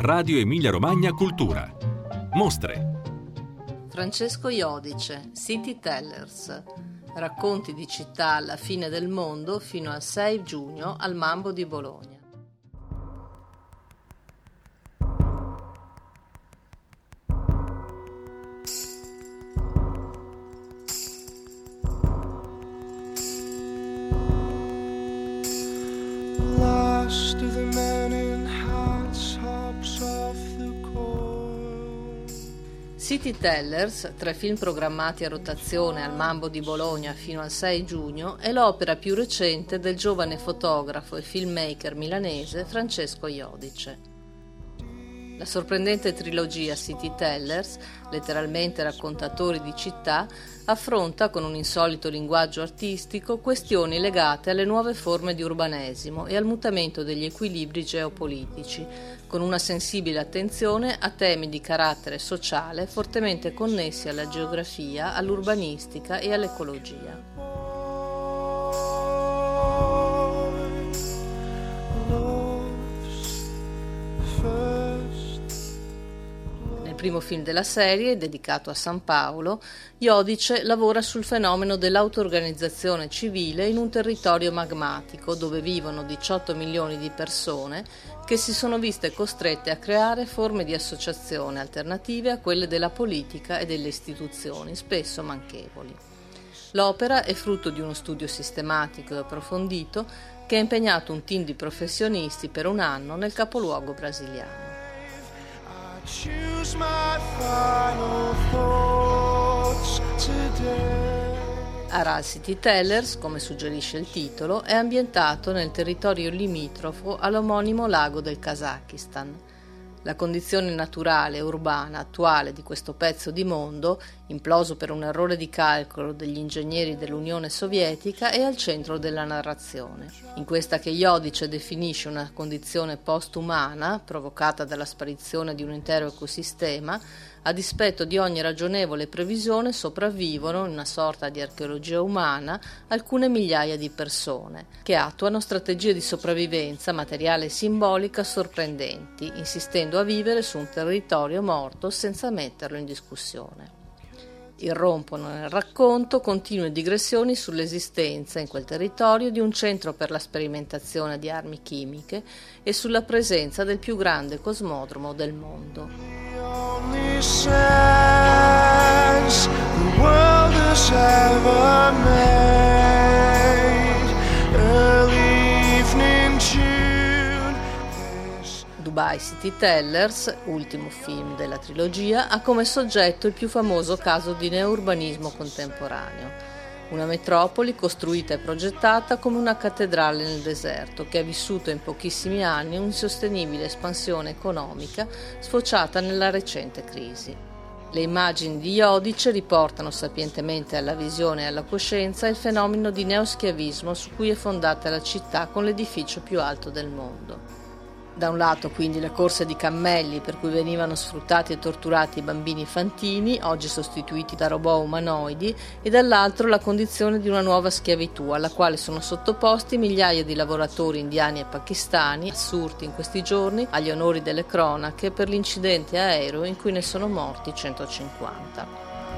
Radio Emilia Romagna Cultura. Mostre. Francesco Iodice, City Tellers. Racconti di città alla fine del mondo fino al 6 giugno al Mambo di Bologna. City Tellers, 3 film programmati a rotazione al Mambo di Bologna fino al 6 giugno, è l'opera più recente del giovane fotografo e filmmaker milanese Francesco Iodice. La sorprendente trilogia City Tellers, letteralmente raccontatori di città, affronta con un insolito linguaggio artistico questioni legate alle nuove forme di urbanesimo e al mutamento degli equilibri geopolitici, con una sensibile attenzione a temi di carattere sociale fortemente connessi alla geografia, all'urbanistica e all'ecologia. Nel primo film della serie, dedicato a San Paolo, Iodice lavora sul fenomeno dell'auto-organizzazione civile in un territorio magmatico dove vivono 18 milioni di persone che si sono viste costrette a creare forme di associazione alternative a quelle della politica e delle istituzioni, spesso manchevoli. L'opera è frutto di uno studio sistematico e approfondito che ha impegnato un team di professionisti per un anno nel capoluogo brasiliano. Aral City Tellers, come suggerisce il titolo, è ambientato nel territorio limitrofo all'omonimo lago del Kazakistan. La condizione naturale e urbana attuale di questo pezzo di mondo, imploso per un errore di calcolo degli ingegneri dell'Unione Sovietica, è al centro della narrazione. In questa che Iodice definisce una condizione post-umana, provocata dalla sparizione di un intero ecosistema, a dispetto di ogni ragionevole previsione sopravvivono, in una sorta di archeologia umana, alcune migliaia di persone, che attuano strategie di sopravvivenza materiale e simbolica sorprendenti, insistendo a vivere su un territorio morto senza metterlo in discussione. Irrompono nel racconto continue digressioni sull'esistenza in quel territorio di un centro per la sperimentazione di armi chimiche e sulla presenza del più grande cosmodromo del mondo. Dubai City Tellers, ultimo film della trilogia, ha come soggetto il più famoso caso di neourbanismo contemporaneo. Una metropoli costruita e progettata come una cattedrale nel deserto, che ha vissuto in pochissimi anni un'insostenibile espansione economica sfociata nella recente crisi. Le immagini di Iodice riportano sapientemente alla visione e alla coscienza il fenomeno di neoschiavismo su cui è fondata la città con l'edificio più alto del mondo. Da un lato quindi le corse di cammelli per cui venivano sfruttati e torturati i bambini fantini, oggi sostituiti da robot umanoidi, e dall'altro la condizione di una nuova schiavitù alla quale sono sottoposti migliaia di lavoratori indiani e pakistani, assurti in questi giorni agli onori delle cronache per l'incidente aereo in cui ne sono morti 150.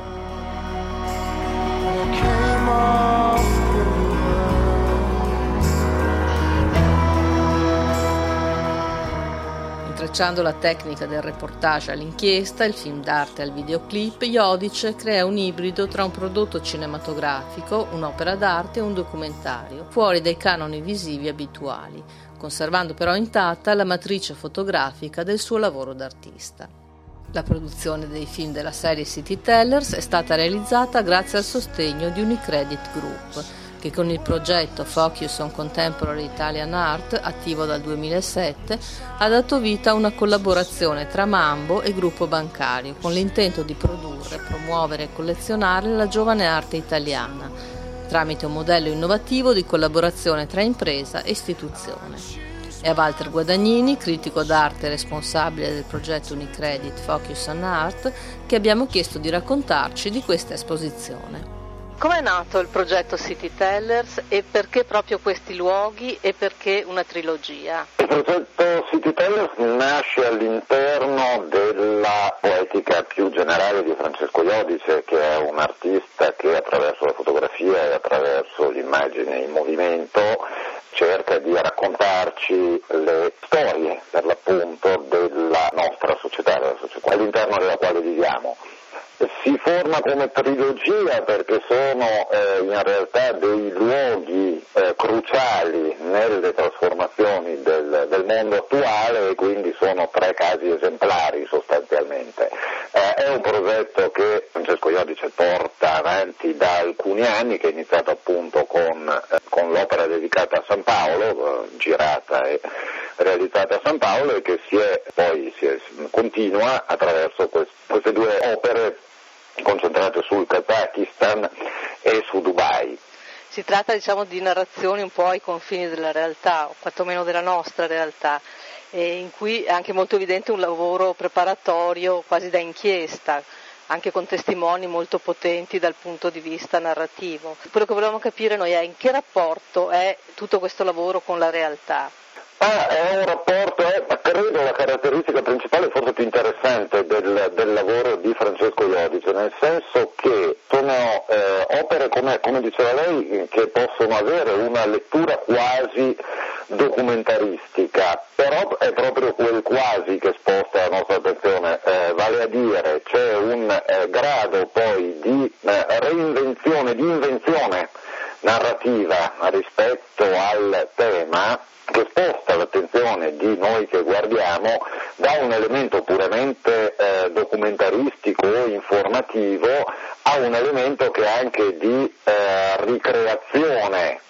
Intrecciando la tecnica del reportage all'inchiesta, il film d'arte al videoclip, Iodice crea un ibrido tra un prodotto cinematografico, un'opera d'arte e un documentario, fuori dai canoni visivi abituali, conservando però intatta la matrice fotografica del suo lavoro d'artista. La produzione dei film della serie City Tellers è stata realizzata grazie al sostegno di Unicredit Group, che con il progetto Focus on Contemporary Italian Art, attivo dal 2007, ha dato vita a una collaborazione tra Mambo e gruppo bancario, con l'intento di produrre, promuovere e collezionare la giovane arte italiana, tramite un modello innovativo di collaborazione tra impresa e istituzione. È a Walter Guadagnini, critico d'arte e responsabile del progetto Unicredit Focus on Art, che abbiamo chiesto di raccontarci di questa esposizione. Com'è nato il progetto City Tellers e perché proprio questi luoghi e perché una trilogia? Il progetto City Tellers nasce all'interno della poetica più generale di Francesco Iodice, che è un artista che attraverso la fotografia e attraverso l'immagine in movimento cerca di raccontarci le storie, per l'appunto, della nostra società, della società all'interno della quale viviamo. Si forma come trilogia perché sono in realtà dei luoghi cruciali nelle trasformazioni del mondo attuale e quindi sono 3 casi esemplari sostanzialmente. È un progetto che Francesco Iodice porta avanti da alcuni anni, che è iniziato appunto con l'opera dedicata a San Paolo, girata e realizzata a San Paolo, e che continua attraverso queste 2 opere concentrate sul Kazakistan e su Dubai. Si tratta di narrazioni un po' ai confini della realtà, o quantomeno della nostra realtà, in cui è anche molto evidente un lavoro preparatorio quasi da inchiesta, anche con testimoni molto potenti dal punto di vista narrativo. Quello che volevamo capire noi è in che rapporto è tutto questo lavoro con la realtà. È un rapporto, credo la caratteristica principale, forse più interessante del lavoro di Francesco Iodice, nel senso che sono opere, come diceva lei, che possono avere una lettura quasi documentaristica, però è proprio quel quasi che sposta la nostra attenzione, vale a dire c'è un grado poi di reinvenzione, di invenzione narrativa rispetto al tema, che sposta l'attenzione di noi che guardiamo da un elemento puramente documentaristico o informativo a un elemento che è anche di ricreazione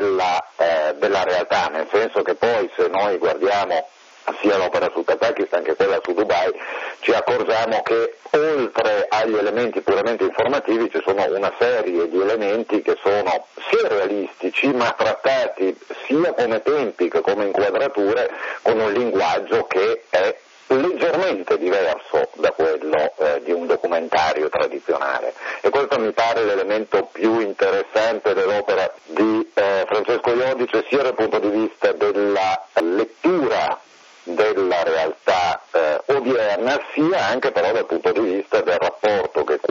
della realtà, nel senso che poi se noi guardiamo sia l'opera sul Kazakistan che quella su Dubai, ci accorgiamo che oltre agli elementi puramente informativi ci sono una serie di elementi che sono sia realistici ma trattati sia come tempi che come inquadrature con un linguaggio che è leggermente diverso da quello di un documentario tradizionale, e questo mi pare l'elemento più interessante dell'opera di Francesco Iodice, sia dal punto di vista della lettura della realtà odierna, sia anche però dal punto di vista del rapporto che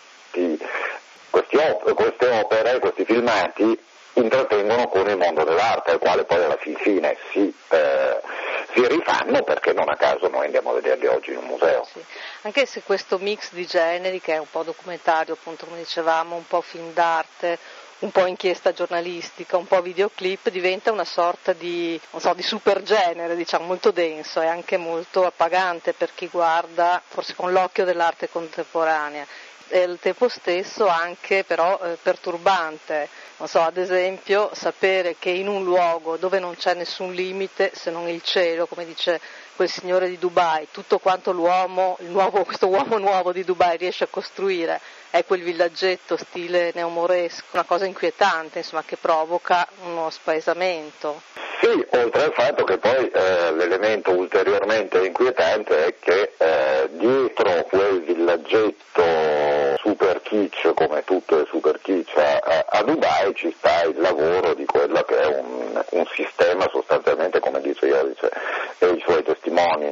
queste opere, questi filmati intrattengono con il mondo dell'arte, al quale poi alla fine si rifanno, perché non a caso noi andiamo a vederli oggi in un museo. Sì. Anche se questo mix di generi, che è un po' documentario, appunto come dicevamo, un po' film d'arte, un po' inchiesta giornalistica, un po' videoclip, diventa una sorta di supergenere, molto denso e anche molto appagante per chi guarda, forse con l'occhio dell'arte contemporanea, e al tempo stesso anche però perturbante. Ad esempio sapere che in un luogo dove non c'è nessun limite se non il cielo, come dice quel signore di Dubai, tutto quanto questo uomo nuovo di Dubai riesce a costruire è quel villaggetto stile neomoresco, una cosa inquietante, che provoca uno spaesamento. Sì, oltre al fatto che poi l'elemento ulteriormente inquietante è che dietro quel villaggetto super kitsch, come tutto è super kitsch a Dubai, ci sta il lavoro di quello che è un sistema sostanzialmente, come dice Iodice e i suoi testimoni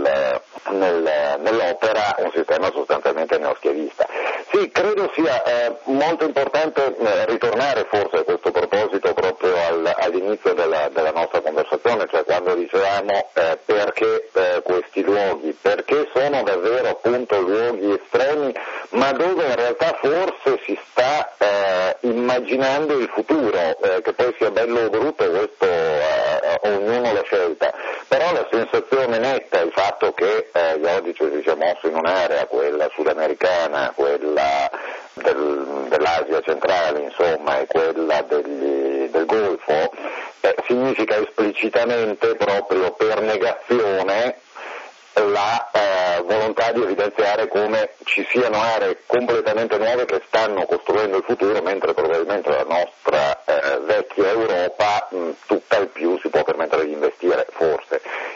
nell'opera, un sistema sostanzialmente neoschiavista. Sì, credo sia molto importante ritornare forse a questo proposito proprio all'inizio della nostra conversazione, cioè quando dicevamo perché questi luoghi, perché sono davvero appunto luoghi estremi, ma dove in realtà forse si sta immaginando il futuro, che poi sia bello o brutto, questo ognuno la scelta, però la sensazione netta, il fatto che Iodice si sia mosso in un'area, quella sudamericana, quella dell'Asia centrale, insomma, e quella del Golfo, significa esplicitamente, proprio per negazione, la volontà di evidenziare come ci siano aree completamente nuove che stanno costruendo il futuro, mentre probabilmente la nostra vecchia Europa tutt'al più si può permettere di investire, forse,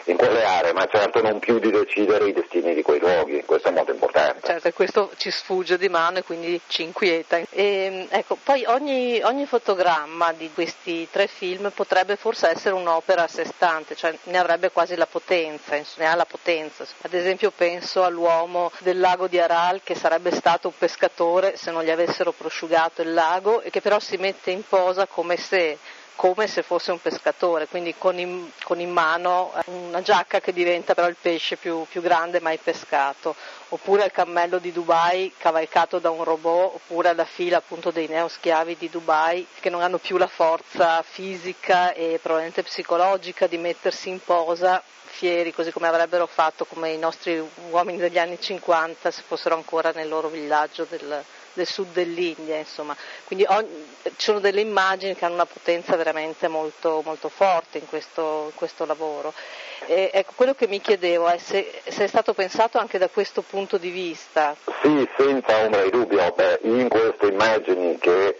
in quelle aree, ma certo non più di decidere i destini di quei luoghi, questo è molto importante. Certo, e questo ci sfugge di mano e quindi ci inquieta. Ecco, poi ogni fotogramma di questi 3 film potrebbe forse essere un'opera a sé stante, cioè ne avrebbe quasi la potenza, ne ha la potenza. Ad esempio penso all'uomo del lago di Aral, che sarebbe stato un pescatore se non gli avessero prosciugato il lago, e che però si mette in posa come se fosse un pescatore, quindi con in mano una giacca che diventa però il pesce più grande mai pescato, oppure il cammello di Dubai cavalcato da un robot, oppure alla fila appunto dei neoschiavi di Dubai che non hanno più la forza fisica e probabilmente psicologica di mettersi in posa fieri, così come avrebbero fatto come i nostri uomini degli anni 50 se fossero ancora nel loro villaggio del sud dell'India, insomma. Quindi ci sono delle immagini che hanno una potenza veramente molto, molto forte in questo lavoro. Ecco, quello che mi chiedevo è se è stato pensato anche da questo punto di vista. Sì, senza ombra di dubbio. In queste immagini che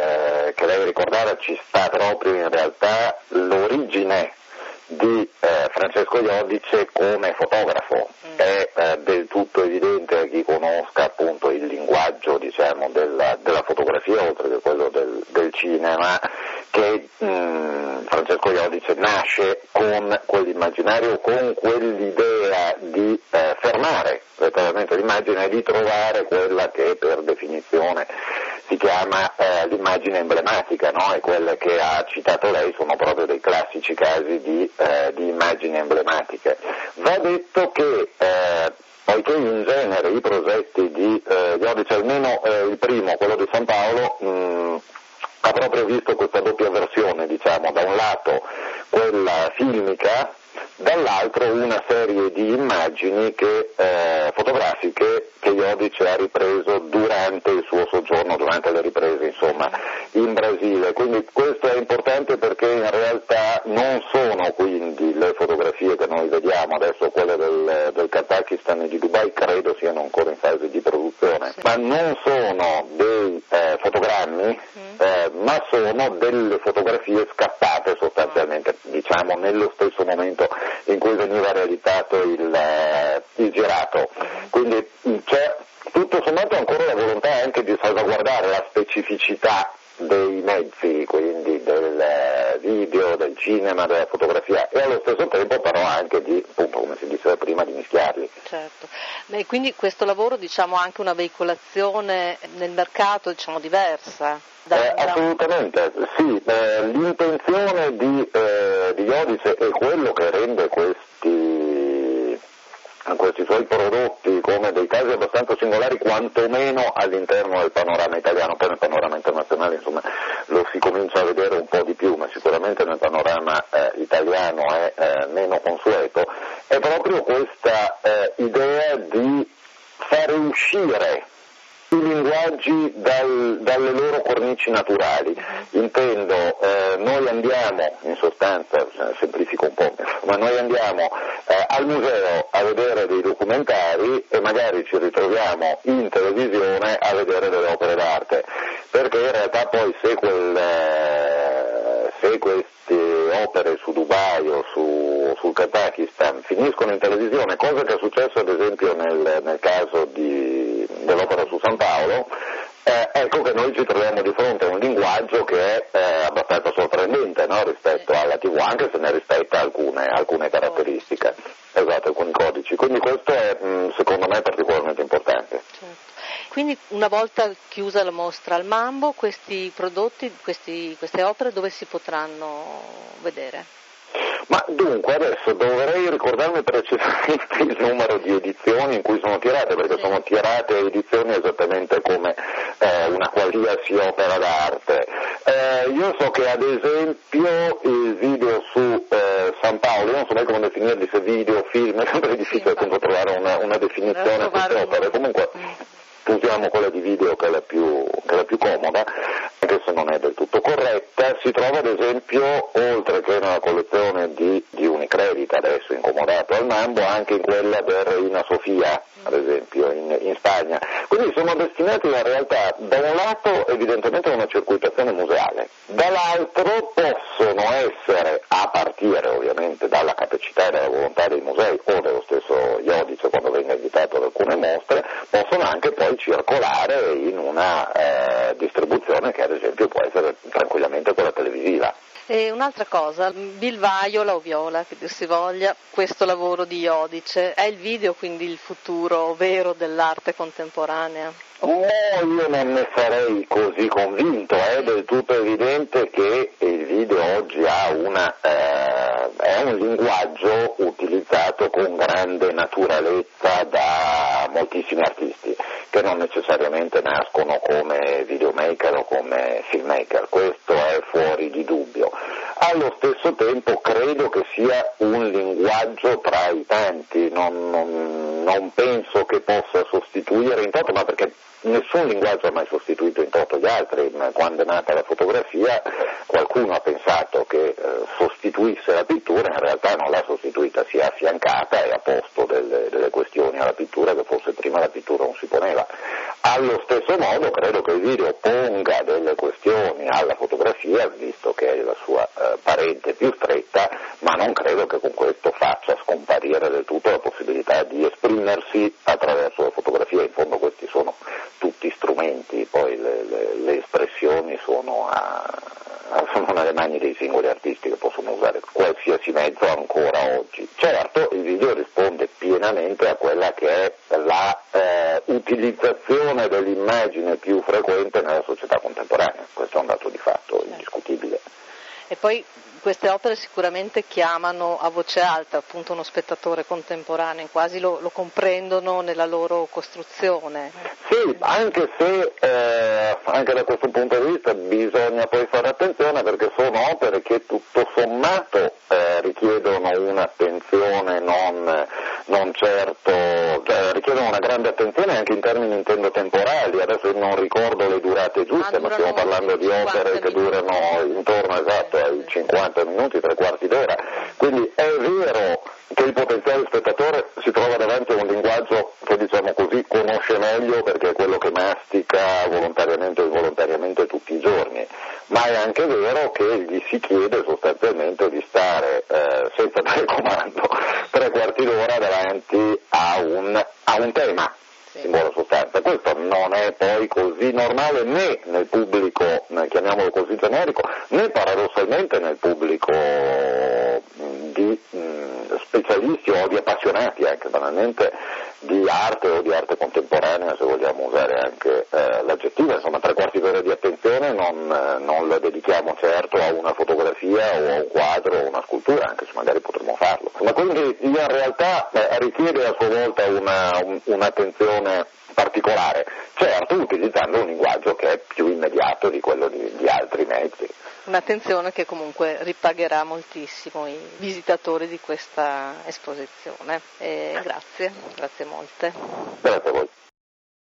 lei ricordava ci sta proprio in realtà l'origine di Francesco Iodice come fotografo. È del tutto evidente a chi conosca appunto il linguaggio, diciamo, della fotografia oltre che quello del cinema, che Francesco Iodice nasce con quell'immaginario, con quell'idea di fermare letteralmente l'immagine e di trovare quella che per definizione si chiama l'immagine emblematica, no? E quelle che ha citato lei sono proprio dei classici casi di immagini emblematiche. Va detto che poiché in genere i progetti di Iodice, almeno il primo, quello di San Paolo, ha proprio visto questa doppia versione, diciamo, da un lato quella filmica, dall'altro una serie di immagini fotografiche che Iodice ha ripreso durante il suo soggiorno, durante le riprese insomma in Brasile. Quindi questo è importante perché in realtà non sono quindi le fotografie che noi vediamo adesso, quelle del Kazakistan e di Dubai, credo siano ancora in fase di produzione, ma non sono dei fotogrammi, ma sono delle fotografie scattate sostanzialmente, diciamo, nello stesso momento in cui veniva realizzato il girato. Quindi c'è tutto sommato ancora la volontà anche di salvaguardare la specificità dei mezzi, quindi del video, del cinema, della fotografia, e allo stesso tempo però anche di, appunto, come si diceva prima, di mischiarli. Certo. Beh, quindi questo lavoro, diciamo, ha anche una veicolazione nel mercato, diciamo, diversa? Assolutamente, sì. L'intenzione di Iodice è quello che rende questi suoi prodotti come dei casi abbastanza singolari, quantomeno all'interno del panorama italiano. Poi nel panorama internazionale insomma lo si comincia a vedere un po' di più, ma sicuramente nel panorama italiano è meno consueto. È proprio questa idea di fare uscire i linguaggi dalle loro cornici naturali. Intendo, noi andiamo, in sostanza, semplifico un po', ma noi andiamo al museo a vedere dei documentari e magari ci ritroviamo in televisione a vedere delle opere d'arte, perché in realtà poi se queste opere su Dubai o sul Kazakistan finiscono in televisione, cosa che è successo ad esempio nel caso dell'opera su San Paolo, ecco che noi ci troviamo di fronte a un linguaggio che è abbastanza sorprendente, no? Rispetto alla TV, anche se ne rispetta alcune caratteristiche, esatto, alcuni codici. Quindi questo è secondo me particolarmente importante. Certo. Quindi una volta chiusa la mostra al Mambo, questi prodotti, queste opere dove si potranno vedere? Ma dunque adesso dovrei ricordarmi precisamente il numero di edizioni in cui sono tirate, perché sono tirate edizioni esattamente come una qualsiasi opera d'arte. Io so che ad esempio il video su San Paolo, io non so mai come definirli, se video, film, è sempre difficile appunto trovare una definizione a queste opere, comunque usiamo quella di video che è la più comoda. anche se non è del tutto corretta. Si trova ad esempio, oltre che nella collezione di Unicredit, adesso incomodato al Mambo, anche in quella del Reina Sofia, ad esempio, in Spagna. Quindi sono destinati in realtà da un lato evidentemente a una circuitazione museale, dall'altro possono essere, a partire ovviamente dalla capacità e dalla volontà dei musei o dello stesso Iodice quando venga invitato ad alcune mostre, possono anche poi circolare in una distribuzione che ad esempio può essere tranquillamente quella televisiva. E un'altra cosa, Bill Viola o Viola, che dir si voglia, questo lavoro di Iodice, è il video quindi il futuro vero dell'arte contemporanea? No, io non ne sarei così convinto, è del tutto evidente che il video oggi è un linguaggio utilizzato con grande naturalezza da moltissimi artisti, che non necessariamente nascono come videomaker o come filmmaker, questo è fuori di dubbio. Allo stesso tempo credo che sia un linguaggio tra i tanti, non penso che possa sostituire in toto, ma perché nessun linguaggio ha mai sostituito in toto gli altri. Quando è nata la fotografia qualcuno ha pensato che sostituisse la pittura, in realtà non l'ha sostituita, si è affiancata e ha posto delle questioni alla pittura che forse prima la pittura non si poneva. Allo stesso modo credo che il video ponga delle questioni alla fotografia, visto che è la sua parente più stretta, ma non credo che con questo faccia scomparire del tutto la possibilità di esprimersi attraverso la fotografia. In fondo questi sono tutti strumenti, poi le espressioni sono nelle mani dei singoli artisti che possono usare qualsiasi mezzo ancora oggi. Certo, il video risponde pienamente a quella che è la utilizzazione dell'immagine più frequente nella società contemporanea, questo è un dato di fatto indiscutibile. E poi queste opere sicuramente chiamano a voce alta appunto uno spettatore contemporaneo, quasi lo comprendono nella loro costruzione. Sì, anche se anche da questo punto di vista bisogna poi fare attenzione, perché sono opere che tutto sommato richiedono un'attenzione non certo, cioè richiedono una grande attenzione anche in termini intendo temporali. Adesso non ricordo le durate giuste, ma stiamo parlando di opere che durano intorno ai 50 minuti, 3/4 d'ora, quindi è vero che il potenziale spettatore si trova davanti a un linguaggio che, diciamo così, conosce meglio, perché è quello che mastica volontariamente o involontariamente tutti i giorni, ma è anche vero che gli si chiede sostanzialmente di stare senza telecomando 3/4 d'ora davanti a un tema. In buona sostanza, questo non è poi così normale né nel pubblico, chiamiamolo così generico, né paradossalmente nel pubblico di specialisti o di appassionati anche banalmente di arte o di arte contemporanea, se vogliamo usare anche l'aggettivo. Insomma, 3/4 d'ora di attenzione non la dedichiamo certo a una fotografia o a un quadro o a una scultura, anche se magari potremmo farlo. Ma quindi in realtà richiede a sua volta un'attenzione particolare, certo utilizzando un linguaggio che è più immediato di quello di altri mezzi. Un'attenzione che comunque ripagherà moltissimo i visitatori di questa esposizione. Grazie molte. Grazie a voi.